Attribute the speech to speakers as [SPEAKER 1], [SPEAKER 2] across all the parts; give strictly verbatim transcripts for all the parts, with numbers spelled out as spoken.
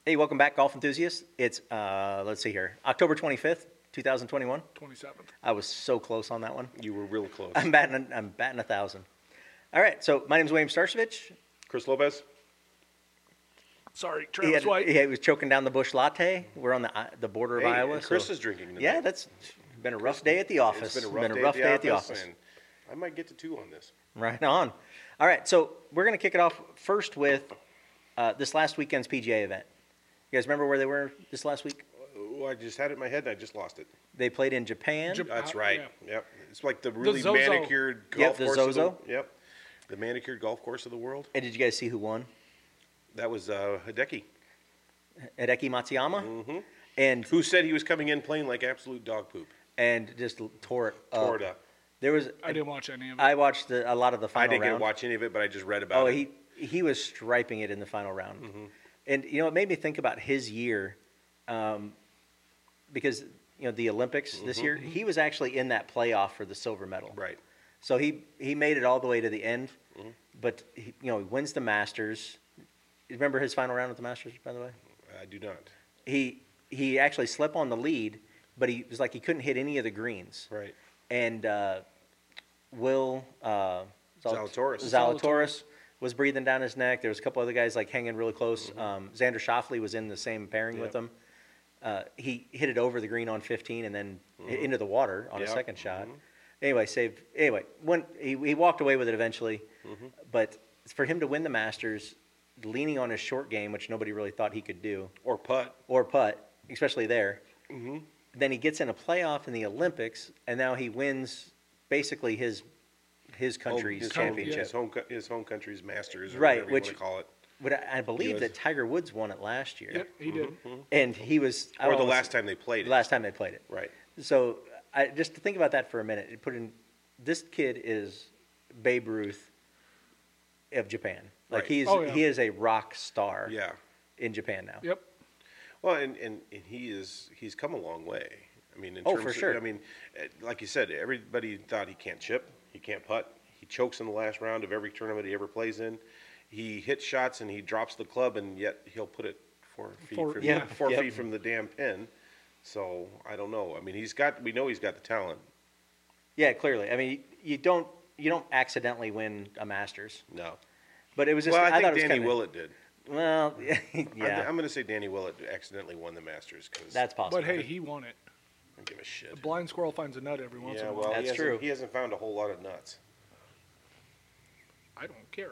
[SPEAKER 1] Hey, welcome back, golf enthusiasts. It's, uh, let's see here, October twenty-fifth, twenty twenty-one.
[SPEAKER 2] twenty-seventh.
[SPEAKER 1] I was so close on that one.
[SPEAKER 3] You were real close.
[SPEAKER 1] I'm batting, I'm batting a thousand. All right, so my name is William Starcevich.
[SPEAKER 3] Chris Lopez.
[SPEAKER 2] Sorry,
[SPEAKER 1] He,
[SPEAKER 2] Travis
[SPEAKER 1] had,
[SPEAKER 2] White.
[SPEAKER 1] he was choking down the Bush Latte. We're on the the border of
[SPEAKER 3] Hey,
[SPEAKER 1] Iowa.
[SPEAKER 3] and Chris
[SPEAKER 1] so-
[SPEAKER 3] is drinking tonight.
[SPEAKER 1] Yeah, that's been a rough day at the office.
[SPEAKER 3] It's been a rough, day, at the office, and I might get to two on this.
[SPEAKER 1] Right on. All right, so we're going to kick it off first with uh, this last weekend's P G A event. You guys remember where they were this last week?
[SPEAKER 3] Oh, I just had it in my head and I just lost it.
[SPEAKER 1] They played in Japan.
[SPEAKER 2] Jap-
[SPEAKER 3] That's
[SPEAKER 2] Uh,
[SPEAKER 3] right.
[SPEAKER 2] yeah.
[SPEAKER 3] Yep. It's like the really
[SPEAKER 2] Zozo.
[SPEAKER 3] manicured golf
[SPEAKER 1] the
[SPEAKER 3] course.
[SPEAKER 1] Zozo.
[SPEAKER 3] Of the, yep. The manicured golf course of the world.
[SPEAKER 1] And did you guys see who won?
[SPEAKER 3] That was uh, Hideki,
[SPEAKER 1] Hideki Matsuyama.
[SPEAKER 3] Mhm.
[SPEAKER 1] And
[SPEAKER 3] who said he was coming in playing like absolute dog poop.
[SPEAKER 1] and just tore it up.
[SPEAKER 3] Tore it up.
[SPEAKER 1] There was
[SPEAKER 2] I didn't watch any of it.
[SPEAKER 1] I watched the, a lot of the
[SPEAKER 3] I
[SPEAKER 1] final
[SPEAKER 3] didn't get
[SPEAKER 1] round.
[SPEAKER 3] to watch any of it, but I just read about
[SPEAKER 1] Oh,
[SPEAKER 3] it.
[SPEAKER 1] he he was striping it in the final round,
[SPEAKER 3] Mm-hmm.
[SPEAKER 1] and you know it made me think about his year, um, because you know the Olympics this year he was actually in that playoff for the silver medal.
[SPEAKER 3] Right.
[SPEAKER 1] So he he made it all the way to the end,
[SPEAKER 3] Mhm.
[SPEAKER 1] but he, you know he wins the Masters. You remember his final round at the Masters, by the way?
[SPEAKER 3] I do not.
[SPEAKER 1] He he actually slept on the lead, but he was like he couldn't hit any of the greens.
[SPEAKER 3] Right.
[SPEAKER 1] And uh, Will uh, Zal-
[SPEAKER 3] Zalatoris.
[SPEAKER 1] Zalatoris was breathing down his neck. There was a couple other guys like hanging really close. Um, Xander Schauffele was in the same pairing with
[SPEAKER 3] Yep.
[SPEAKER 1] him. Uh, he hit it over the green on fifteen and then hit into the water on a
[SPEAKER 3] Yep.
[SPEAKER 1] second shot.
[SPEAKER 3] Mhm.
[SPEAKER 1] Anyway, saved. Anyway, when he, he walked away with it eventually,
[SPEAKER 3] Mhm.
[SPEAKER 1] but for him to win the Masters, leaning on his short game, which nobody really thought he could do,
[SPEAKER 3] Or putt.
[SPEAKER 1] or putt, especially there.
[SPEAKER 3] Mm-hmm.
[SPEAKER 1] Then he gets in a playoff in the Olympics, and now he wins basically his his country's
[SPEAKER 3] his
[SPEAKER 1] championship.
[SPEAKER 3] Home, his, home, co- his home country's Masters, or
[SPEAKER 1] Right,
[SPEAKER 3] whatever
[SPEAKER 1] which-
[SPEAKER 3] you want to call it.
[SPEAKER 1] But I, I believe
[SPEAKER 3] U S
[SPEAKER 1] that Tiger Woods won it last year,
[SPEAKER 2] Yep, he did.
[SPEAKER 1] and he was I
[SPEAKER 3] Or the
[SPEAKER 1] almost-
[SPEAKER 3] last time they played
[SPEAKER 1] the
[SPEAKER 3] it.
[SPEAKER 1] last time they played it.
[SPEAKER 3] Right.
[SPEAKER 1] So I, just to think about that for a minute, it put in this kid is Babe Ruth of Japan. Like
[SPEAKER 3] Right.
[SPEAKER 1] he's
[SPEAKER 2] Oh, yeah.
[SPEAKER 1] he is a rock star
[SPEAKER 3] Yeah.
[SPEAKER 1] in Japan now.
[SPEAKER 2] Yep.
[SPEAKER 3] Well, and, and, and he is he's come a long way. I mean, in
[SPEAKER 1] Oh,
[SPEAKER 3] terms
[SPEAKER 1] for
[SPEAKER 3] of,
[SPEAKER 1] sure.
[SPEAKER 3] I mean, eh, like you said, everybody thought he can't chip, he can't putt. He chokes in the last round of every tournament he ever plays in. He hits shots and he drops the club, and yet he'll put it four feet
[SPEAKER 2] Four-
[SPEAKER 3] from
[SPEAKER 1] yeah,
[SPEAKER 3] four
[SPEAKER 1] yep.
[SPEAKER 3] feet from the damn pin. So I don't know. I mean, he's got. We know he's got the talent.
[SPEAKER 1] Yeah, clearly. I mean, you don't you don't accidentally win a Masters,
[SPEAKER 3] No.
[SPEAKER 1] but it was just
[SPEAKER 3] Well, I,
[SPEAKER 1] I,
[SPEAKER 3] think
[SPEAKER 1] thought it was
[SPEAKER 3] Danny
[SPEAKER 1] kinda,
[SPEAKER 3] Willett did.
[SPEAKER 1] Well,
[SPEAKER 3] I,
[SPEAKER 1] yeah,
[SPEAKER 3] I'm going to say Danny Willett accidentally won the Masters because
[SPEAKER 1] that's possible.
[SPEAKER 2] But hey, he won it.
[SPEAKER 3] I don't give a shit.
[SPEAKER 2] A blind squirrel finds a nut every once
[SPEAKER 3] Yeah,
[SPEAKER 2] in a
[SPEAKER 3] well,
[SPEAKER 2] while.
[SPEAKER 1] That's
[SPEAKER 3] he hasn't,
[SPEAKER 1] true.
[SPEAKER 3] He hasn't found a whole lot of nuts.
[SPEAKER 2] I don't care.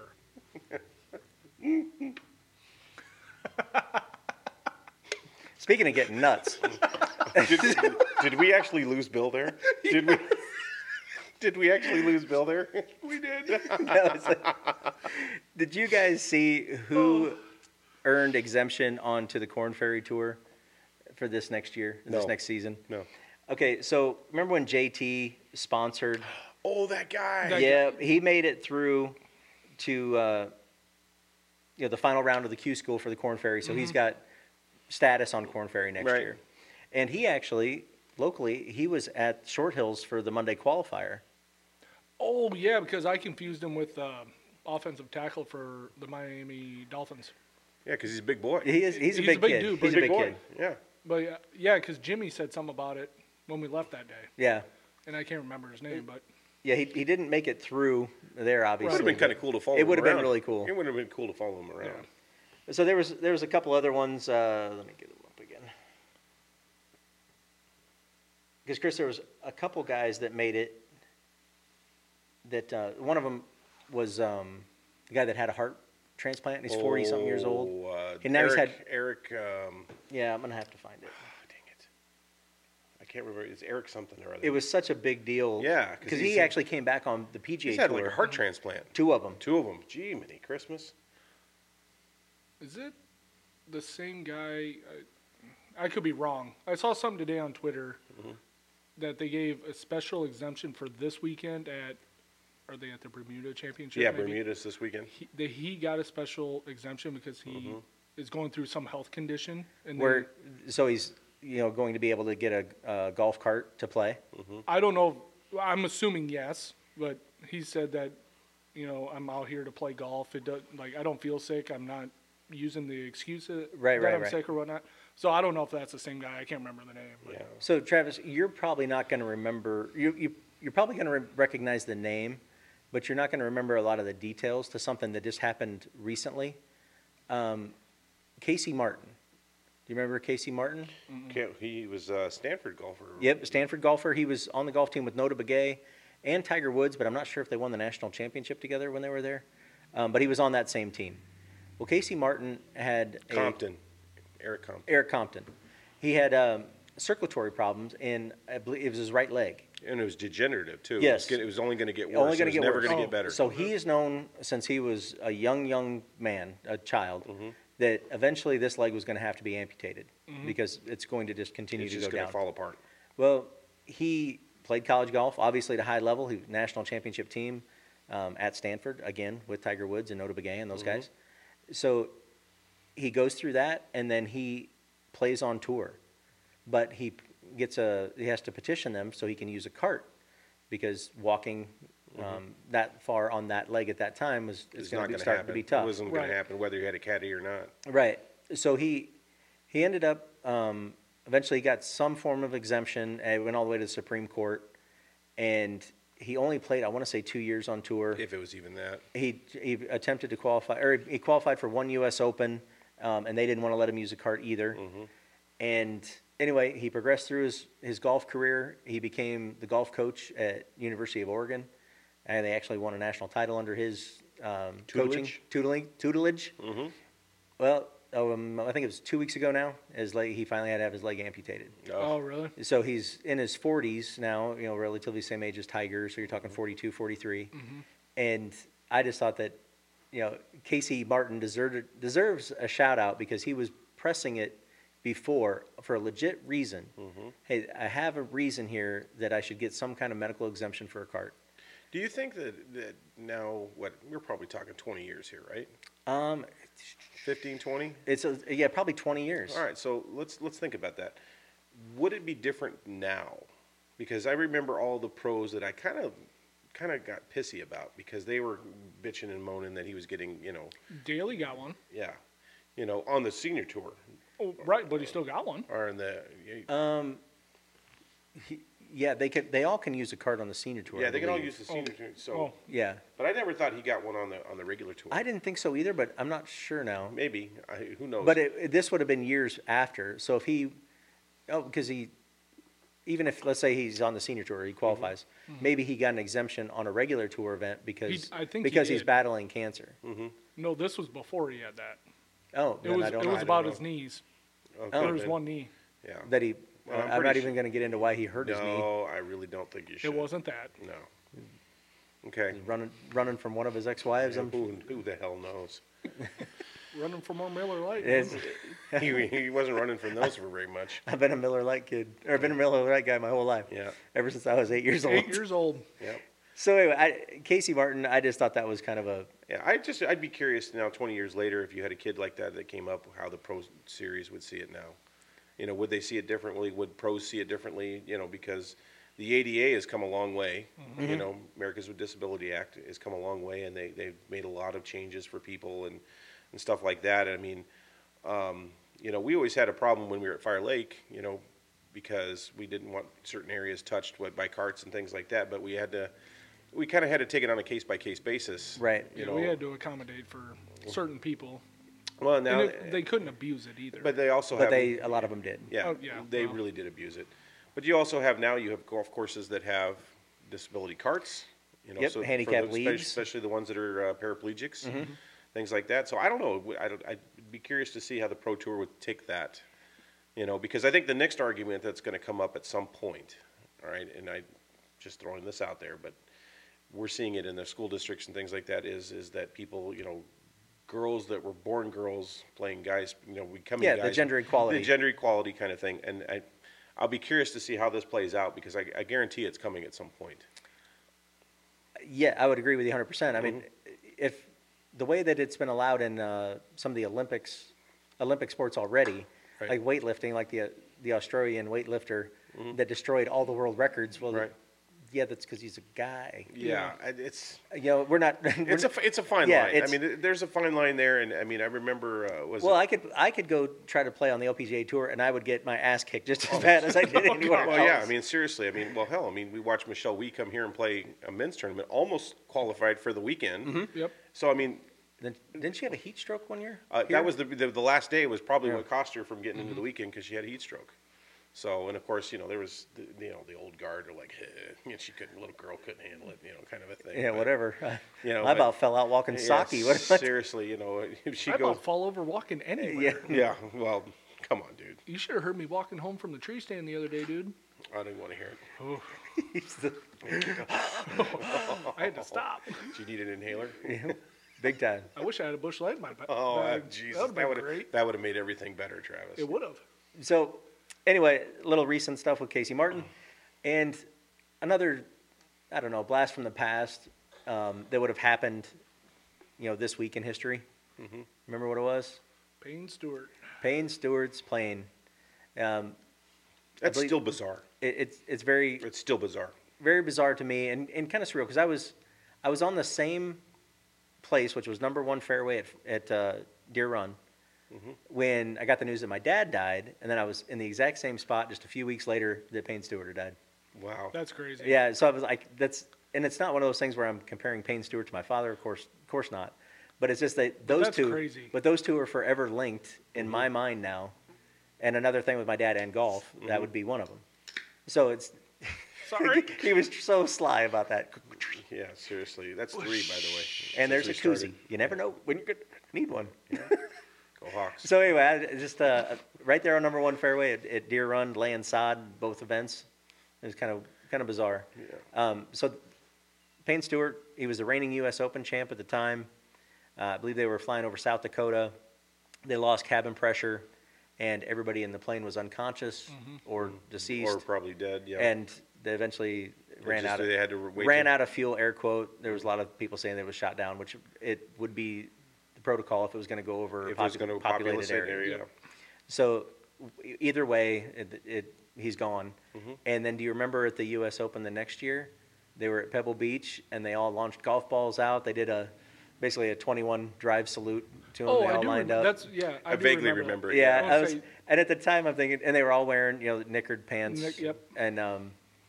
[SPEAKER 1] Speaking of getting nuts,
[SPEAKER 3] did, did, did we actually lose Bill there? Did we? Did we actually lose Bill there?
[SPEAKER 2] We did.
[SPEAKER 1] no, it's like- did you guys see who earned exemption onto the Corn Ferry Tour for this next year, this
[SPEAKER 3] No.
[SPEAKER 1] next season?
[SPEAKER 3] No.
[SPEAKER 1] Okay, so remember when J T sponsored?
[SPEAKER 3] Oh, that guy.
[SPEAKER 2] That-
[SPEAKER 1] Yeah, he made it through to uh, you know the final round of the Q School for the Corn Ferry, so he's got status on Corn Ferry next
[SPEAKER 3] Right.
[SPEAKER 1] year. And he actually locally he was at Short Hills for the Monday qualifier.
[SPEAKER 2] Oh yeah, because I confused him with uh, offensive tackle for the Miami Dolphins.
[SPEAKER 3] Yeah, because he's a big boy.
[SPEAKER 1] He is he's a
[SPEAKER 2] He's
[SPEAKER 1] big,
[SPEAKER 2] a big
[SPEAKER 1] kid.
[SPEAKER 2] dude,
[SPEAKER 1] he's
[SPEAKER 2] but
[SPEAKER 1] a
[SPEAKER 3] big
[SPEAKER 1] big
[SPEAKER 3] boy.
[SPEAKER 1] kid.
[SPEAKER 3] Yeah.
[SPEAKER 2] But yeah, yeah, because Jimmy said something about it when we left that day,
[SPEAKER 1] Yeah.
[SPEAKER 2] and I can't remember his name, but
[SPEAKER 1] Yeah, he, he didn't make it through there,
[SPEAKER 3] It
[SPEAKER 1] obviously.
[SPEAKER 3] would have been kind of cool to follow
[SPEAKER 1] It
[SPEAKER 3] him
[SPEAKER 1] would have been
[SPEAKER 3] around.
[SPEAKER 1] really cool.
[SPEAKER 3] It would have been cool to follow him around.
[SPEAKER 1] So there was there was a couple other ones. Uh, let me get them up again. Because Chris, there was a couple guys that made it. That uh, one of them was um, the guy that had a heart transplant. And he's forty something years old.
[SPEAKER 3] Oh, uh,
[SPEAKER 1] And now he's
[SPEAKER 3] Eric,
[SPEAKER 1] had-
[SPEAKER 3] Eric, um,
[SPEAKER 1] Yeah, I'm gonna have to find it.
[SPEAKER 3] oh, dang it. I can't remember. It's Eric something or other.
[SPEAKER 1] It was such a big deal.
[SPEAKER 3] Yeah, 'cause
[SPEAKER 1] because
[SPEAKER 3] he's-
[SPEAKER 1] he actually came back on the P G A
[SPEAKER 3] He's had
[SPEAKER 1] tour.
[SPEAKER 3] like a heart transplant.
[SPEAKER 1] Two of them.
[SPEAKER 3] Two of them. Gee, many Christmas.
[SPEAKER 2] is it the same guy? I, I could be wrong. I saw something today on Twitter
[SPEAKER 3] Mm-hmm.
[SPEAKER 2] that they gave a special exemption for this weekend at. Are they at the Bermuda Championship?
[SPEAKER 3] Yeah,
[SPEAKER 2] maybe?
[SPEAKER 3] Bermuda's this weekend.
[SPEAKER 2] He, the, he got a special exemption because he
[SPEAKER 3] Mm-hmm.
[SPEAKER 2] is going through some health condition, and
[SPEAKER 1] Where so he's you know going to be able to get a, a golf cart to play.
[SPEAKER 3] Mm-hmm.
[SPEAKER 2] they, I don't know. I'm assuming yes, but he said that, you know, I'm out here to play golf. It does like I don't feel sick. I'm not using the excuse that,
[SPEAKER 1] Right,
[SPEAKER 2] that
[SPEAKER 1] right,
[SPEAKER 2] I'm
[SPEAKER 1] right.
[SPEAKER 2] sick or whatnot. So I don't know if that's the same guy. I can't remember the name. But
[SPEAKER 3] Yeah.
[SPEAKER 1] So Travis, you're probably not going to remember. You you you're probably going to re- recognize the name, but you're not going to remember a lot of the details to something that just happened recently. Um, Casey Martin. Do you remember Casey Martin?
[SPEAKER 3] Can't, he was a Stanford golfer.
[SPEAKER 1] Yep, Stanford golfer. He was on the golf team with Nota Begay and Tiger Woods, but I'm not sure if they won the national championship together when they were there. Um, but he was on that same team. Well, Casey Martin had a,
[SPEAKER 3] Compton. Eric Compton.
[SPEAKER 1] Eric Compton. He had um, circulatory problems in, I believe it was his right leg.
[SPEAKER 3] And it was degenerative, too.
[SPEAKER 1] Yes.
[SPEAKER 3] It was, get- it was only going to get worse.
[SPEAKER 1] Only going
[SPEAKER 3] it
[SPEAKER 1] to
[SPEAKER 3] was
[SPEAKER 1] get
[SPEAKER 3] never
[SPEAKER 1] worse.
[SPEAKER 3] going to
[SPEAKER 2] Oh,
[SPEAKER 3] get better.
[SPEAKER 1] So he is known since he was a young, young man, a child,
[SPEAKER 3] Mm-hmm.
[SPEAKER 1] that eventually this leg was going to have to be amputated because it's going to just continue
[SPEAKER 3] it's
[SPEAKER 1] to
[SPEAKER 3] just
[SPEAKER 1] go
[SPEAKER 3] going
[SPEAKER 1] down.
[SPEAKER 3] to fall apart.
[SPEAKER 1] Well, he played college golf, obviously at a high level. He national championship team um, at Stanford again with Tiger Woods and Nota Begay and those
[SPEAKER 3] Mm-hmm.
[SPEAKER 1] guys. So he goes through that, and then he plays on tour, but he gets a he has to petition them so he can use a cart because walking um, that far on that leg at that time was
[SPEAKER 3] It's
[SPEAKER 1] it's going
[SPEAKER 3] not
[SPEAKER 1] to be
[SPEAKER 3] going to
[SPEAKER 1] starting
[SPEAKER 3] happen.
[SPEAKER 1] to be tough.
[SPEAKER 3] It wasn't going
[SPEAKER 2] Right.
[SPEAKER 3] to happen whether you had a caddy or not.
[SPEAKER 1] Right. So he he ended up um, eventually got some form of exemption and went all the way to the Supreme Court, and he only played I want to say two years on tour.
[SPEAKER 3] If it was even that.
[SPEAKER 1] He he attempted to qualify or he qualified for one U S Open, um, and they didn't want to let him use a cart either. And anyway, he progressed through his, his golf career. He became the golf coach at University of Oregon, and they actually won a national title under his um, coaching
[SPEAKER 3] Tutelage?
[SPEAKER 1] tutelage. tutelage.
[SPEAKER 3] Mm-hmm.
[SPEAKER 1] Well, um, I think it was two weeks ago now. His leg, he finally had to have his leg amputated.
[SPEAKER 2] oh, really?
[SPEAKER 1] So he's in his forties now, you know, relatively same age as Tiger. So you're talking forty-two, forty-three. And I just thought that, you know, Casey Martin deserved, deserves a shout out because he was pressing it before for a legit reason. Hey, I have a reason here that I should get some kind of medical exemption for a cart.
[SPEAKER 3] Do you think that, that now, what, we're probably talking twenty years here, right?
[SPEAKER 1] Um,
[SPEAKER 3] fifteen, twenty?
[SPEAKER 1] it's a, yeah, probably twenty years.
[SPEAKER 3] All right, so let's let's think about that. Would it be different now? Because I remember all the pros that I kind of kind of got pissy about because they were bitching and moaning that he was getting, you know,
[SPEAKER 2] Daly got one.
[SPEAKER 3] yeah, you know, on the senior tour
[SPEAKER 2] Oh, right, but he still got one.
[SPEAKER 3] or in the
[SPEAKER 1] Um, he, yeah, they could. They all can use a cart on the senior tour.
[SPEAKER 3] yeah,
[SPEAKER 1] I
[SPEAKER 3] they can all
[SPEAKER 1] believe.
[SPEAKER 3] use the senior tour. So,
[SPEAKER 2] Oh,
[SPEAKER 1] Yeah,
[SPEAKER 3] but I never thought he got one on the on the regular tour.
[SPEAKER 1] I didn't think so either, but I'm not sure now.
[SPEAKER 3] Maybe I, who knows?
[SPEAKER 1] But it, it- this would have been years after. So if he, oh, because he, even if let's say he's on the senior tour, he qualifies. Maybe he got an exemption on a regular tour event because
[SPEAKER 2] I think he
[SPEAKER 1] because he's
[SPEAKER 2] did.
[SPEAKER 1] battling cancer.
[SPEAKER 2] no, this was before he had that.
[SPEAKER 1] Oh,
[SPEAKER 2] It
[SPEAKER 1] then
[SPEAKER 2] was
[SPEAKER 1] I don't
[SPEAKER 2] it
[SPEAKER 1] know.
[SPEAKER 2] was
[SPEAKER 3] I
[SPEAKER 2] about
[SPEAKER 3] don't
[SPEAKER 2] his
[SPEAKER 3] know.
[SPEAKER 2] knees.
[SPEAKER 3] okay,
[SPEAKER 2] Or his
[SPEAKER 3] then-
[SPEAKER 2] one knee.
[SPEAKER 3] Yeah.
[SPEAKER 1] that he.
[SPEAKER 3] Well, I'm
[SPEAKER 1] I'm,
[SPEAKER 3] pretty
[SPEAKER 1] not
[SPEAKER 3] su-
[SPEAKER 1] even going to get into why he hurt his knee.
[SPEAKER 3] No, I really don't think you should.
[SPEAKER 2] It wasn't that.
[SPEAKER 3] No. Okay.
[SPEAKER 1] Running running from one of his ex-wives. I'm,
[SPEAKER 3] Who, who the hell knows?
[SPEAKER 2] Running for more Miller Lite.
[SPEAKER 1] it's,
[SPEAKER 3] he, he wasn't running from those for very much.
[SPEAKER 1] I've been a Miller Lite kid, or I've been a Miller Lite guy my whole life.
[SPEAKER 3] Yeah.
[SPEAKER 1] Ever since I was eight years old.
[SPEAKER 2] Eight years old.
[SPEAKER 3] Yep.
[SPEAKER 1] So anyway, I, Casey Martin, I just thought that was kind of a
[SPEAKER 3] Yeah, I just I'd be curious now, twenty years later, if you had a kid like that that came up, how the pro series would see it now. You know, would they see it differently? Would pros see it differently? You know, because the A D A has come a long way. You know, Americans with Disability Act has come a long way, and they they've made a lot of changes for people and and stuff like that. I mean, um, you know, we always had a problem when we were at Fire Lake. You know, because we didn't want certain areas touched with, by carts and things like that, but we had to. We kind of had to take it on a case by case basis,
[SPEAKER 1] right.
[SPEAKER 3] You
[SPEAKER 2] Yeah,
[SPEAKER 3] know,
[SPEAKER 2] we had to accommodate for certain people.
[SPEAKER 3] well now,
[SPEAKER 2] and it, they couldn't abuse it either.
[SPEAKER 3] but they also
[SPEAKER 1] But
[SPEAKER 3] have
[SPEAKER 1] they a lot of them did.
[SPEAKER 3] Yeah,
[SPEAKER 2] Oh, yeah,
[SPEAKER 3] they
[SPEAKER 2] well.
[SPEAKER 3] really did abuse it. But you also have now you have golf courses that have disability carts. You know,
[SPEAKER 1] Yep,
[SPEAKER 3] so for
[SPEAKER 1] handicap
[SPEAKER 3] those-
[SPEAKER 1] leagues.
[SPEAKER 3] especially the ones that are uh, paraplegics, things like that. So I don't know. I don't, I'd be curious to see how the Pro Tour would take that. You know, because I think the next argument that's going to come up at some point, all right, and I just throwing this out there, but we're seeing it in the school districts and things like that. Is is that people, you know, girls that were born girls playing guys, you know, becoming
[SPEAKER 1] Yeah,
[SPEAKER 3] guys,
[SPEAKER 1] the gender equality.
[SPEAKER 3] the gender equality kind of thing. And I, I'll be curious to see how this plays out because I, I guarantee it's coming at some point.
[SPEAKER 1] Yeah, I would agree with you one hundred percent. I mean, if the way that it's been allowed in uh, some of the Olympics, Olympic sports already,
[SPEAKER 3] Right.
[SPEAKER 1] like weightlifting, like the the Australian weightlifter that destroyed all the world records. Well,
[SPEAKER 3] Right.
[SPEAKER 1] yeah, that's because he's a guy.
[SPEAKER 3] Yeah, I- it's
[SPEAKER 1] You know, we're not. we're
[SPEAKER 3] it's a
[SPEAKER 1] not-
[SPEAKER 3] f- it's a fine
[SPEAKER 1] Yeah,
[SPEAKER 3] line. I
[SPEAKER 1] it's-
[SPEAKER 3] mean, th- there's a fine line there, and I mean, I remember uh, was
[SPEAKER 1] well,
[SPEAKER 3] it,
[SPEAKER 1] I could I could go try to play on the L P G A tour, and I would get my ass kicked just as bad as I did anywhere
[SPEAKER 3] well,
[SPEAKER 1] else.
[SPEAKER 3] yeah. I mean, seriously. I mean, well, hell. I mean, we watched Michelle Wee come here and play a men's tournament, almost qualified for the weekend.
[SPEAKER 1] Mm-hmm.
[SPEAKER 2] Yep.
[SPEAKER 3] So I mean,
[SPEAKER 1] Then, didn't she have a heat stroke one year?
[SPEAKER 3] uh,
[SPEAKER 1] Here?
[SPEAKER 3] that was the, the the last day was probably
[SPEAKER 1] Yeah.
[SPEAKER 3] what cost her from getting
[SPEAKER 1] Mm-hmm.
[SPEAKER 3] into the weekend because she had a heat stroke. So, and of course, you know, there was, the, you know, the old guard are like, eh, you know, she couldn't, little girl couldn't handle it, you know, kind of a thing.
[SPEAKER 1] Yeah,
[SPEAKER 3] But,
[SPEAKER 1] whatever.
[SPEAKER 3] You know,
[SPEAKER 1] I
[SPEAKER 3] but-
[SPEAKER 1] about fell out walking
[SPEAKER 3] yeah,
[SPEAKER 1] sake. What? what-
[SPEAKER 3] seriously, you know, if she
[SPEAKER 2] I
[SPEAKER 3] goes,
[SPEAKER 2] about fall over walking anywhere.
[SPEAKER 1] Yeah.
[SPEAKER 3] yeah, well, come on, dude.
[SPEAKER 2] You should have heard me walking home from the tree stand the other day, dude.
[SPEAKER 3] I don't want to hear it.
[SPEAKER 2] Oh,
[SPEAKER 1] He's the-
[SPEAKER 2] I had to stop.
[SPEAKER 3] Do you need an inhaler?
[SPEAKER 1] yeah, big time.
[SPEAKER 2] I wish I had a bush light in my ba-
[SPEAKER 3] Oh, uh,
[SPEAKER 2] bag.
[SPEAKER 3] Jesus,
[SPEAKER 2] That would
[SPEAKER 3] that
[SPEAKER 2] have
[SPEAKER 3] would
[SPEAKER 2] been
[SPEAKER 3] have
[SPEAKER 2] great.
[SPEAKER 3] that would have made everything better, Travis.
[SPEAKER 2] It would have.
[SPEAKER 1] So, anyway, little recent stuff with Casey Martin, and another, I don't know, blast from the past um, that would have happened, you know, this week in history.
[SPEAKER 3] Mm-hmm.
[SPEAKER 1] Remember what it was?
[SPEAKER 2] Payne Stewart.
[SPEAKER 1] Payne Stewart's plane. Um,
[SPEAKER 3] That's
[SPEAKER 1] believe-
[SPEAKER 3] still bizarre.
[SPEAKER 1] it, it's it's very
[SPEAKER 3] It's still bizarre.
[SPEAKER 1] very bizarre to me and, and kind of surreal because I was I was on the same place, which was number one fairway at at uh, Deer Run,
[SPEAKER 3] Mm-hmm.
[SPEAKER 1] when I got the news that my dad died, and then I was in the exact same spot just a few weeks later that Payne Stewart had died.
[SPEAKER 3] Wow.
[SPEAKER 2] That's crazy.
[SPEAKER 1] Yeah, so I was like, that's, and it's not one of those things where I'm comparing Payne Stewart to my father, of course, of course not, but it's just that those
[SPEAKER 2] that's
[SPEAKER 1] two,
[SPEAKER 2] crazy.
[SPEAKER 1] but those two are forever linked in my mind now. And another thing with my dad and golf, that would be one of them. So it's,
[SPEAKER 2] Sorry.
[SPEAKER 1] he was so sly about that.
[SPEAKER 3] Yeah, seriously. That's three, by the way.
[SPEAKER 1] And there's a
[SPEAKER 3] Since we
[SPEAKER 1] koozie.
[SPEAKER 3] started.
[SPEAKER 1] You never know when you're gonna need one.
[SPEAKER 3] Go Hawks.
[SPEAKER 1] So anyway, I just uh, right there on number one fairway at, at Deer Run, laying sod, both events. It was kind of kind of bizarre.
[SPEAKER 3] Yeah.
[SPEAKER 1] Um, so Payne Stewart, he was the reigning U S Open champ at the time. Uh, I believe they were flying over South Dakota. They lost cabin pressure, and everybody in the plane was unconscious or deceased,
[SPEAKER 3] Or probably dead, yeah.
[SPEAKER 1] and they eventually
[SPEAKER 3] They
[SPEAKER 1] ran
[SPEAKER 3] just-
[SPEAKER 1] out of
[SPEAKER 3] They had to wait
[SPEAKER 1] ran
[SPEAKER 3] till-
[SPEAKER 1] out of fuel. Air quote. There was a lot of people saying that it was shot down, which it would be the protocol if it was going to go over a
[SPEAKER 3] If it was
[SPEAKER 1] popu-
[SPEAKER 3] going to
[SPEAKER 1] populated
[SPEAKER 3] populate
[SPEAKER 1] area.
[SPEAKER 3] area.
[SPEAKER 2] Yep.
[SPEAKER 1] So e- either way, it, it he's gone.
[SPEAKER 3] Mm-hmm.
[SPEAKER 1] And then do you remember at the U S Open the next year, they were at Pebble Beach and they all launched golf balls out. They did a basically a twenty-one drive salute to them.
[SPEAKER 2] Oh,
[SPEAKER 1] they
[SPEAKER 2] I
[SPEAKER 1] all
[SPEAKER 2] do.
[SPEAKER 1] lined
[SPEAKER 2] Rem-
[SPEAKER 1] up.
[SPEAKER 2] That's yeah. I,
[SPEAKER 3] I
[SPEAKER 2] do
[SPEAKER 3] vaguely
[SPEAKER 2] remember.
[SPEAKER 3] remember
[SPEAKER 2] that.
[SPEAKER 3] it.
[SPEAKER 1] yeah,
[SPEAKER 2] I
[SPEAKER 1] I
[SPEAKER 2] wanna
[SPEAKER 1] was,
[SPEAKER 2] say-
[SPEAKER 1] and at the time I'm thinking, and they were all wearing you know knickered pants.
[SPEAKER 2] Knick- yep.
[SPEAKER 1] And um,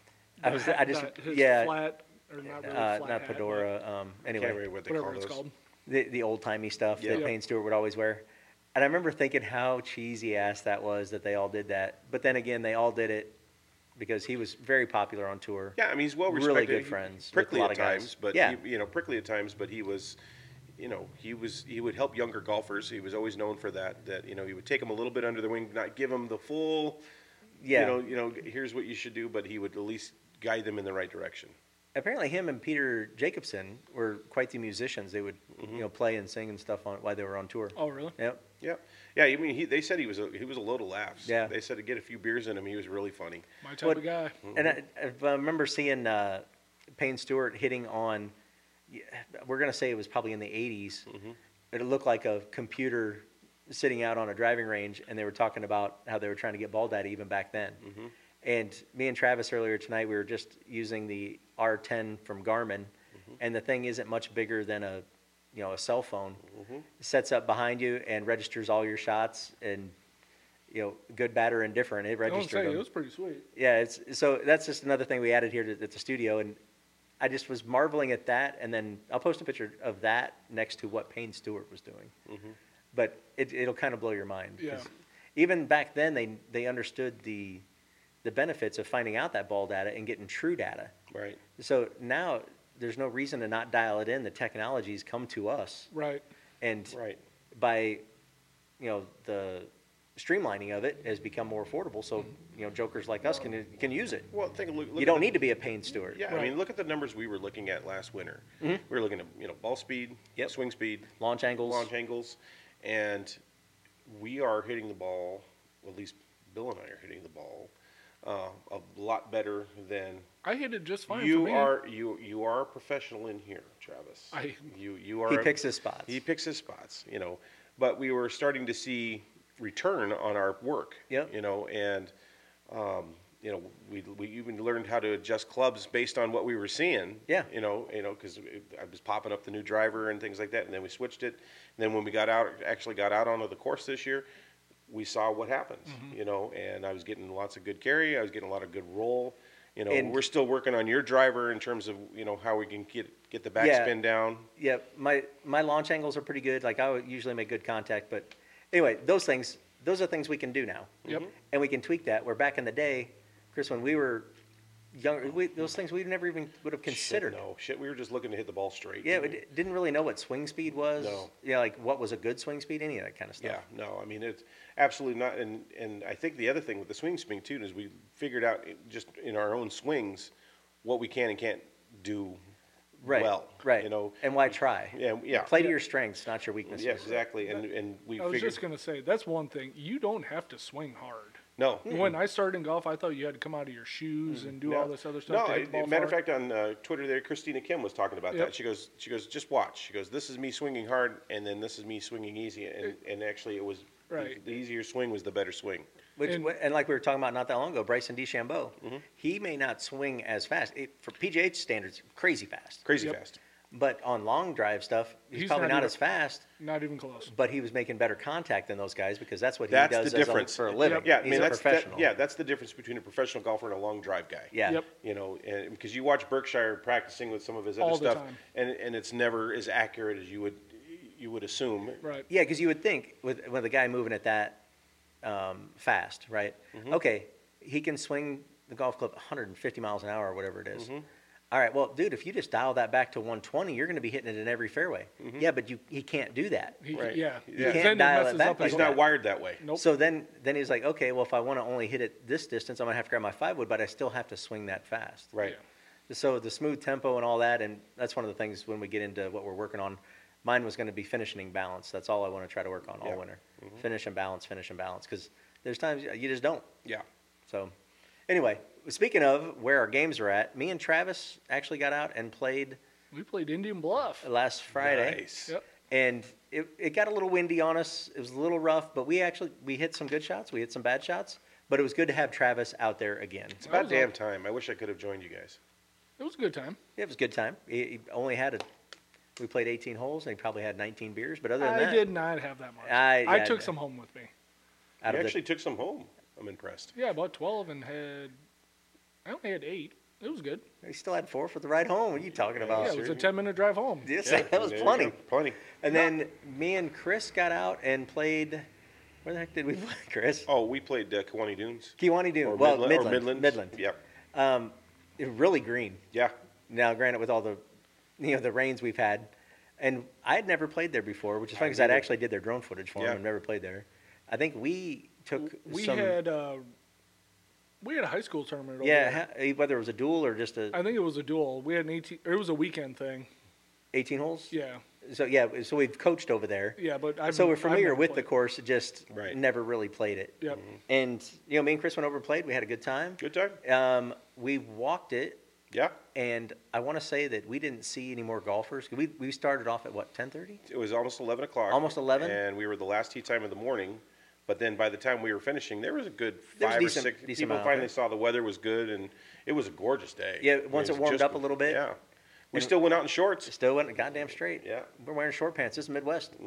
[SPEAKER 1] I was
[SPEAKER 2] Hat-
[SPEAKER 1] I just
[SPEAKER 2] that- his
[SPEAKER 1] yeah,
[SPEAKER 2] Flat, or not really
[SPEAKER 1] uh,
[SPEAKER 2] flat
[SPEAKER 1] not
[SPEAKER 2] hat, but
[SPEAKER 1] fedora. Um,
[SPEAKER 3] I can't
[SPEAKER 1] anyway,
[SPEAKER 3] remember what they
[SPEAKER 2] whatever
[SPEAKER 3] call
[SPEAKER 2] it's
[SPEAKER 3] those.
[SPEAKER 2] called.
[SPEAKER 1] the the old timey stuff
[SPEAKER 3] Yeah.
[SPEAKER 1] that
[SPEAKER 2] Yep.
[SPEAKER 1] Payne Stewart would always wear. And I remember thinking how cheesy ass that was that they all did that. But then again, they all did it because he was very popular on tour.
[SPEAKER 3] Yeah, I mean, he's well
[SPEAKER 1] Really
[SPEAKER 3] respected.
[SPEAKER 1] good
[SPEAKER 3] He-
[SPEAKER 1] friends with
[SPEAKER 3] Prickly
[SPEAKER 1] a lot
[SPEAKER 3] at
[SPEAKER 1] of guys.
[SPEAKER 3] times, but
[SPEAKER 1] Yeah.
[SPEAKER 3] he, you know, prickly at times, but he was, you know, he was he would help younger golfers. He was always known for that. That you know, he would take them a little bit under the wing, not give them the full,
[SPEAKER 1] Yeah.
[SPEAKER 3] you know, you know, here's what you should do, but he would at least guide them in the right direction.
[SPEAKER 1] Apparently, him and Peter Jacobson were quite the musicians. They would,
[SPEAKER 3] Mm-hmm.
[SPEAKER 1] you know, play and sing and stuff on while they were on tour.
[SPEAKER 2] Oh, really?
[SPEAKER 1] Yep.
[SPEAKER 3] Yeah, yeah. I mean, he, they said he was a, he was a load of laughs.
[SPEAKER 1] Yeah.
[SPEAKER 3] They said to get a few beers in him, he was really funny.
[SPEAKER 2] My type
[SPEAKER 1] What-
[SPEAKER 2] of guy.
[SPEAKER 1] And I, I remember seeing uh, Payne Stewart hitting on. yeah, We're gonna say it was probably in the eighties.
[SPEAKER 3] Mm-hmm.
[SPEAKER 1] It looked like a computer sitting out on a driving range, and they were talking about how they were trying to get ball data even back then.
[SPEAKER 3] Mm-hmm.
[SPEAKER 1] And me and Travis earlier tonight, we were just using the R ten from Garmin,
[SPEAKER 3] Mm-hmm.
[SPEAKER 1] and the thing isn't much bigger than a, you know, a cell phone.
[SPEAKER 3] Mm-hmm.
[SPEAKER 1] It sets up behind you and registers all your shots, and you know, good, bad, or indifferent. It
[SPEAKER 2] I was
[SPEAKER 1] registered
[SPEAKER 2] say
[SPEAKER 1] them.
[SPEAKER 2] it was pretty sweet.
[SPEAKER 1] Yeah, it's so that's just another thing we added here to, at the studio, and I just was marveling at that. And then I'll post a picture of that next to what Payne Stewart was doing.
[SPEAKER 3] Mm-hmm.
[SPEAKER 1] But it, it'll kind of blow your mind. 'cause
[SPEAKER 2] Yeah.
[SPEAKER 1] Even back then, they they understood the the benefits of finding out that ball data and getting true data.
[SPEAKER 3] Right.
[SPEAKER 1] So now there's no reason to not dial it in. The technologies come to us,
[SPEAKER 2] Right.
[SPEAKER 1] and
[SPEAKER 3] Right.
[SPEAKER 1] by you know the streamlining of it has become more affordable. So you know jokers like us can can use it.
[SPEAKER 3] Well, think. Look, look
[SPEAKER 1] You
[SPEAKER 3] at
[SPEAKER 1] don't
[SPEAKER 3] the-
[SPEAKER 1] need to be a Payne Stewart.
[SPEAKER 3] Yeah, I
[SPEAKER 2] Right.
[SPEAKER 3] mean, look at the numbers we were looking at last winter.
[SPEAKER 1] Mhm.
[SPEAKER 3] We were looking at you know ball speed,
[SPEAKER 1] Yep.
[SPEAKER 3] swing speed,
[SPEAKER 1] Launch angles.
[SPEAKER 3] launch angles, and we are hitting the ball. Well, at least Bill and I are hitting the ball uh, a lot better than
[SPEAKER 2] I hit it just fine. for
[SPEAKER 3] you
[SPEAKER 2] me.
[SPEAKER 3] are. You you are a professional in here, Travis.
[SPEAKER 2] I-
[SPEAKER 3] you you are.
[SPEAKER 1] He
[SPEAKER 3] a-
[SPEAKER 1] picks his spots.
[SPEAKER 3] He picks his spots. You know, but we were starting to see return on our work.
[SPEAKER 1] Yep.
[SPEAKER 3] You know, and um, you know, we, we even learned how to adjust clubs based on what we were seeing.
[SPEAKER 1] Yeah.
[SPEAKER 3] You know, you know, because I was popping up the new driver and things like that, and then we switched it. And then when we got out, actually got out onto the course this year, we saw what happens.
[SPEAKER 1] Mm-hmm.
[SPEAKER 3] You know, and I was getting lots of good carry. I was getting a lot of good roll. You know,
[SPEAKER 1] And-
[SPEAKER 3] we're still working on your driver in terms of, you know, how we can get get the
[SPEAKER 1] Yeah.
[SPEAKER 3] backspin down.
[SPEAKER 1] Yeah, my my launch angles are pretty good. Like I would usually make good contact, but anyway, those things those are things we can do now.
[SPEAKER 2] Yep.
[SPEAKER 1] And we can tweak that. Where back in the day, Chris, when we were younger, we, those things we never even would have considered.
[SPEAKER 3] Shit, no, shit, we were just looking to hit the ball straight.
[SPEAKER 1] Yeah, we d- didn't really know what swing speed was.
[SPEAKER 3] No.
[SPEAKER 1] Yeah, like what was a good swing speed, any of that kind of stuff.
[SPEAKER 3] Yeah, no, I mean, it's absolutely not. And, and I think the other thing with the swing spin too is we figured out it- just in our own swings what we can and can't do
[SPEAKER 1] Right.
[SPEAKER 3] well.
[SPEAKER 1] Right.
[SPEAKER 3] You know,
[SPEAKER 1] and why try?
[SPEAKER 3] Yeah, yeah.
[SPEAKER 1] Play to your strengths, not your weaknesses.
[SPEAKER 3] yeah, exactly. And, and we
[SPEAKER 2] I was
[SPEAKER 3] figured,
[SPEAKER 2] just gonna say that's one thing. You don't have to swing hard.
[SPEAKER 3] no.
[SPEAKER 2] When I started in golf, I thought you had to come out of your shoes and do
[SPEAKER 3] No.
[SPEAKER 2] all this other
[SPEAKER 3] No,
[SPEAKER 2] stuff. to
[SPEAKER 3] I-
[SPEAKER 2] hit the ball
[SPEAKER 3] matter of
[SPEAKER 2] far.
[SPEAKER 3] fact, on uh, Twitter there, Christina Kim was talking about
[SPEAKER 2] Yep.
[SPEAKER 3] that. She goes, she goes, just watch. She goes, this is me swinging hard, and then this is me swinging easy, and, and actually it was
[SPEAKER 2] Right.
[SPEAKER 3] the easier swing was the better swing.
[SPEAKER 1] Which
[SPEAKER 2] And-
[SPEAKER 1] and, like we were talking about not that long ago, Bryson DeChambeau,
[SPEAKER 3] Mm-hmm.
[SPEAKER 1] he may not swing as fast it, for P G A standards, crazy fast.
[SPEAKER 3] Crazy
[SPEAKER 2] Yep.
[SPEAKER 3] fast.
[SPEAKER 1] But on long drive stuff, he's,
[SPEAKER 2] He's
[SPEAKER 1] probably
[SPEAKER 2] not
[SPEAKER 1] not,
[SPEAKER 2] even-
[SPEAKER 1] as fast.
[SPEAKER 2] Not even close.
[SPEAKER 1] But he was making better contact than those guys because that's what he
[SPEAKER 3] That's
[SPEAKER 1] does
[SPEAKER 3] the
[SPEAKER 1] as
[SPEAKER 3] difference
[SPEAKER 1] a, for a living.
[SPEAKER 3] Yeah, I
[SPEAKER 1] he's
[SPEAKER 3] mean
[SPEAKER 1] a
[SPEAKER 3] that's that,
[SPEAKER 1] professional.
[SPEAKER 3] yeah, that's the difference between a professional golfer and a long drive guy.
[SPEAKER 1] yeah.
[SPEAKER 2] Yep.
[SPEAKER 3] You know, and because you watch Berkshire practicing with some of his other
[SPEAKER 2] All the
[SPEAKER 3] stuff,
[SPEAKER 2] time.
[SPEAKER 3] and and it's never as accurate as you would you would assume.
[SPEAKER 2] Right.
[SPEAKER 1] Yeah, because you would think with with a guy moving at that um, fast, right?
[SPEAKER 3] Mm-hmm.
[SPEAKER 1] Okay, he can swing the golf club one hundred fifty miles an hour or whatever it is.
[SPEAKER 3] Mm-hmm.
[SPEAKER 1] All right, well, dude, if you just dial that back to one twenty, you're going to be hitting it in every fairway. Yeah, but you he can't do that.
[SPEAKER 2] He,
[SPEAKER 3] Right.
[SPEAKER 2] Yeah.
[SPEAKER 3] You
[SPEAKER 2] Because
[SPEAKER 3] can't
[SPEAKER 2] then
[SPEAKER 1] dial it
[SPEAKER 2] messes
[SPEAKER 1] back
[SPEAKER 2] up
[SPEAKER 1] like
[SPEAKER 2] his
[SPEAKER 3] He's
[SPEAKER 1] that.
[SPEAKER 3] not wired that way.
[SPEAKER 2] Nope.
[SPEAKER 1] So then, then he's like, okay, well, if I want to only hit it this distance, I'm gonna have to grab my five wood, but I still have to swing that fast.
[SPEAKER 3] Right.
[SPEAKER 1] So the smooth tempo and all that, and that's one of the things when we get into what we're working on. Mine was going to be finishing balance. That's all I want to try to work on all
[SPEAKER 3] Yeah.
[SPEAKER 1] winter. Finish and balance, finish and balance, because there's times you just don't.
[SPEAKER 3] Yeah.
[SPEAKER 1] So, anyway, speaking of where our games are at, me and Travis actually got out and played
[SPEAKER 2] We played Indian Bluff.
[SPEAKER 1] last Friday.
[SPEAKER 3] Nice.
[SPEAKER 2] Yep.
[SPEAKER 1] And it, it got a little windy on us. It was a little rough, but we actually we hit some good shots. We hit some bad shots, but it was good to have Travis out there again.
[SPEAKER 3] It's about
[SPEAKER 2] was
[SPEAKER 3] damn
[SPEAKER 2] all-
[SPEAKER 3] time. I wish I could have joined you guys.
[SPEAKER 2] It was a good time.
[SPEAKER 1] It was a good time. He, he only had a. We played eighteen holes, and he probably had nineteen beers. But other than
[SPEAKER 2] I
[SPEAKER 1] that,
[SPEAKER 2] did not have that much.
[SPEAKER 1] I-
[SPEAKER 2] I
[SPEAKER 1] yeah,
[SPEAKER 2] took
[SPEAKER 1] I-
[SPEAKER 2] some home with me.
[SPEAKER 1] out
[SPEAKER 3] You
[SPEAKER 1] of
[SPEAKER 3] actually
[SPEAKER 1] the,
[SPEAKER 3] took some home. I'm impressed.
[SPEAKER 2] Yeah, about twelve and had. I only had eight. It was good.
[SPEAKER 1] he still had four for the ride home. What are you talking about?
[SPEAKER 2] Yeah, it was a
[SPEAKER 3] sure.
[SPEAKER 2] ten minute drive home.
[SPEAKER 1] Yes,
[SPEAKER 3] Yeah,
[SPEAKER 1] that was
[SPEAKER 3] there you
[SPEAKER 1] plenty.
[SPEAKER 3] go. Plenty.
[SPEAKER 1] And then me and Chris got out and played. Where the heck did we play, Chris?
[SPEAKER 3] Oh, we played uh, Kiwanee Dunes.
[SPEAKER 1] Kiwanee Dune.
[SPEAKER 3] Or
[SPEAKER 1] Well,
[SPEAKER 3] Midland,
[SPEAKER 1] Midland.
[SPEAKER 3] Or Midlands.
[SPEAKER 1] Midland.
[SPEAKER 3] Yep.
[SPEAKER 1] Um, it was really green.
[SPEAKER 3] Yeah.
[SPEAKER 1] Now, granted, with all the, you know, the rains we've had, and I had never played there before, which is funny
[SPEAKER 3] I
[SPEAKER 1] because I
[SPEAKER 3] neither.
[SPEAKER 1] actually did their drone footage for
[SPEAKER 3] Yeah.
[SPEAKER 1] them and never played there. I think we took
[SPEAKER 2] We
[SPEAKER 1] some.
[SPEAKER 2] had uh, we had a high school tournament. Over
[SPEAKER 1] yeah,
[SPEAKER 2] there.
[SPEAKER 1] ha- whether it was a duel or just a
[SPEAKER 2] I think it was a duel. We had an eighteen. Or it was a weekend thing.
[SPEAKER 1] eighteen holes.
[SPEAKER 2] Yeah,
[SPEAKER 1] So yeah, so we've coached over there.
[SPEAKER 2] yeah, but I've,
[SPEAKER 1] so we're
[SPEAKER 2] I've
[SPEAKER 1] familiar
[SPEAKER 2] never
[SPEAKER 1] with the
[SPEAKER 2] played.
[SPEAKER 1] course, just
[SPEAKER 3] Right.
[SPEAKER 1] never really played it.
[SPEAKER 2] Yep.
[SPEAKER 1] And you know, me and Chris went over and played. We had a good time.
[SPEAKER 3] Good time.
[SPEAKER 1] Um, we walked it,
[SPEAKER 3] Yeah.
[SPEAKER 1] and I want to say that we didn't see any more golfers. We we started off at what ten thirty?
[SPEAKER 3] It was almost eleven o'clock.
[SPEAKER 1] Almost eleven?
[SPEAKER 3] And we were the last tee time of the morning. But then by the time we were finishing, there was a good
[SPEAKER 1] There was
[SPEAKER 3] five
[SPEAKER 1] decent-
[SPEAKER 3] or six
[SPEAKER 1] decent
[SPEAKER 3] people
[SPEAKER 1] amount,
[SPEAKER 3] finally
[SPEAKER 1] right?
[SPEAKER 3] saw the weather was good, and it was a gorgeous day.
[SPEAKER 1] Yeah,
[SPEAKER 3] I mean,
[SPEAKER 1] once it
[SPEAKER 3] was
[SPEAKER 1] warmed
[SPEAKER 3] just-
[SPEAKER 1] up a little bit.
[SPEAKER 3] Yeah. We
[SPEAKER 1] And-
[SPEAKER 3] still went out in shorts.
[SPEAKER 1] Still went goddamn straight.
[SPEAKER 3] Yeah.
[SPEAKER 1] We're wearing short pants. This is Midwest.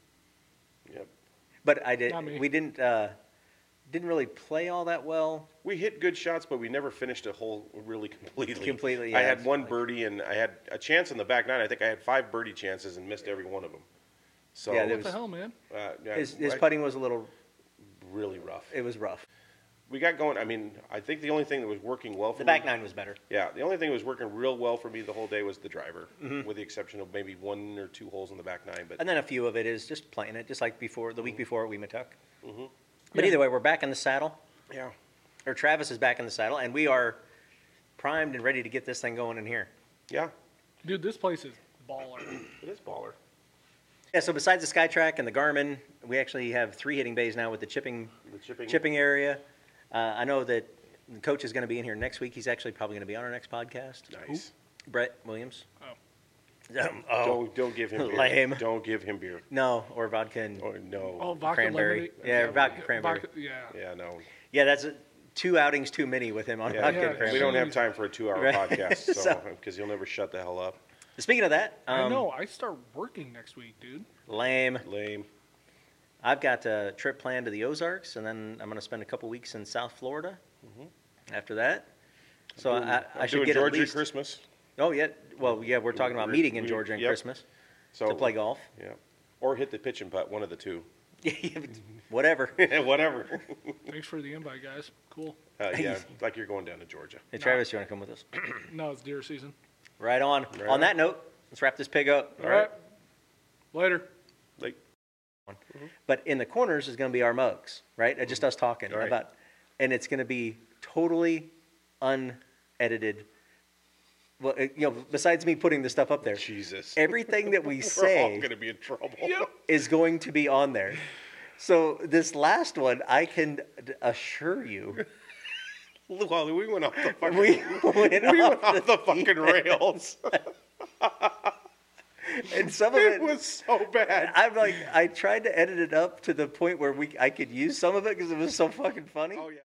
[SPEAKER 3] Yep.
[SPEAKER 1] But I did.
[SPEAKER 2] Not me.
[SPEAKER 1] We didn't. Uh, didn't really play all that well.
[SPEAKER 3] We hit good shots, but we never finished a hole really completely.
[SPEAKER 1] Completely,
[SPEAKER 3] I
[SPEAKER 1] yeah,
[SPEAKER 3] had
[SPEAKER 1] it's
[SPEAKER 3] one
[SPEAKER 1] like-
[SPEAKER 3] birdie, and I had a chance in the back nine. I think I had five birdie chances and missed every one of them. So
[SPEAKER 1] Yeah, there
[SPEAKER 2] What
[SPEAKER 1] was-
[SPEAKER 2] the hell, man?
[SPEAKER 3] uh, yeah,
[SPEAKER 1] His, his
[SPEAKER 3] I-
[SPEAKER 1] putting was a little.
[SPEAKER 3] really rough.
[SPEAKER 1] It was rough.
[SPEAKER 3] We got going. I mean, I think the only thing that was working well for
[SPEAKER 1] The
[SPEAKER 3] me.
[SPEAKER 1] back nine was better.
[SPEAKER 3] Yeah, the only thing that was working real well for me the whole day was the driver,
[SPEAKER 1] Mm-hmm.
[SPEAKER 3] with the exception of maybe one or two holes in the back nine. But
[SPEAKER 1] And then a few of it is just playing it, just like before the week before at Weematuck.
[SPEAKER 3] Mm-hmm.
[SPEAKER 1] But
[SPEAKER 2] Yeah.
[SPEAKER 1] either way, we're back in the saddle.
[SPEAKER 3] yeah,
[SPEAKER 1] Or Travis is back in the saddle, and we are primed and ready to get this thing going in here.
[SPEAKER 3] yeah,
[SPEAKER 2] Dude, this place is baller.
[SPEAKER 3] it is baller.
[SPEAKER 1] Yeah. So besides the SkyTrack and the Garmin, we actually have three hitting bays now with the chipping
[SPEAKER 3] The chipping.
[SPEAKER 1] chipping area. Uh, I know that the coach is going to be in here next week. He's actually probably going to be on our next podcast.
[SPEAKER 3] Nice.
[SPEAKER 1] Brett Williams.
[SPEAKER 2] Oh.
[SPEAKER 1] Um, oh,
[SPEAKER 3] Don't don't give him beer.
[SPEAKER 1] Lame.
[SPEAKER 3] Don't give him beer.
[SPEAKER 1] no, or vodka and
[SPEAKER 3] Or no.
[SPEAKER 2] Oh, vodka
[SPEAKER 1] Cranberry.
[SPEAKER 2] lemonade.
[SPEAKER 1] Yeah, vodka cranberry.
[SPEAKER 2] Vodka, yeah.
[SPEAKER 3] Yeah, no.
[SPEAKER 1] yeah, that's a, two outings too many with him on
[SPEAKER 3] Yeah,
[SPEAKER 1] Not
[SPEAKER 2] Yeah,
[SPEAKER 1] Good
[SPEAKER 3] we
[SPEAKER 1] Grammar.
[SPEAKER 3] don't have time for a two-hour
[SPEAKER 1] Right.
[SPEAKER 3] podcast, so,
[SPEAKER 1] So-
[SPEAKER 3] because you'll never shut the hell up.
[SPEAKER 1] Speaking of that, um,
[SPEAKER 2] I know. I start working next week, dude.
[SPEAKER 1] lame.
[SPEAKER 3] Lame.
[SPEAKER 1] I've got a trip planned to the Ozarks, and then I'm going to spend a couple weeks in South Florida after that. So
[SPEAKER 3] Doing-
[SPEAKER 1] I, I
[SPEAKER 3] Mm-hmm. I'm
[SPEAKER 1] should
[SPEAKER 3] doing
[SPEAKER 1] get
[SPEAKER 3] Georgia
[SPEAKER 1] at least.
[SPEAKER 3] Christmas.
[SPEAKER 1] Oh yeah, well yeah, we're talking about
[SPEAKER 3] We're-
[SPEAKER 1] meeting in
[SPEAKER 3] we-
[SPEAKER 1] Georgia and
[SPEAKER 3] yep.
[SPEAKER 1] Christmas
[SPEAKER 3] So
[SPEAKER 1] to play golf.
[SPEAKER 3] Yeah, or hit the pitch and putt, one of the two.
[SPEAKER 1] Whatever.
[SPEAKER 3] Whatever.
[SPEAKER 2] Thanks for the invite, guys. Cool.
[SPEAKER 3] Uh, yeah, like you're going down to Georgia.
[SPEAKER 1] Hey Travis, you want to come with us?
[SPEAKER 2] No, it's deer season.
[SPEAKER 1] Right on.
[SPEAKER 3] Right
[SPEAKER 1] on
[SPEAKER 3] on.
[SPEAKER 1] that note, let's wrap this pig up.
[SPEAKER 2] All right. Later.
[SPEAKER 3] Like,
[SPEAKER 1] But in the corners is going to be our mugs, right? Uh, Just us talking
[SPEAKER 3] All right.
[SPEAKER 1] about, and it's going to be totally unedited. Well, uh, you know, besides me putting the stuff up there,
[SPEAKER 3] Jesus.
[SPEAKER 1] everything that we
[SPEAKER 3] We're all
[SPEAKER 1] say
[SPEAKER 3] gonna be in trouble.
[SPEAKER 1] is going to be on there. So this last one, I can d- assure you,
[SPEAKER 3] Well, we went off the fucking,
[SPEAKER 1] we went
[SPEAKER 3] we
[SPEAKER 1] off
[SPEAKER 3] went off the fucking rails.
[SPEAKER 1] and some of
[SPEAKER 3] It
[SPEAKER 1] it.
[SPEAKER 3] was so bad.
[SPEAKER 1] I'm like, I tried to edit it up to the point where we I could use some of it because it was so fucking funny.
[SPEAKER 3] Oh yeah.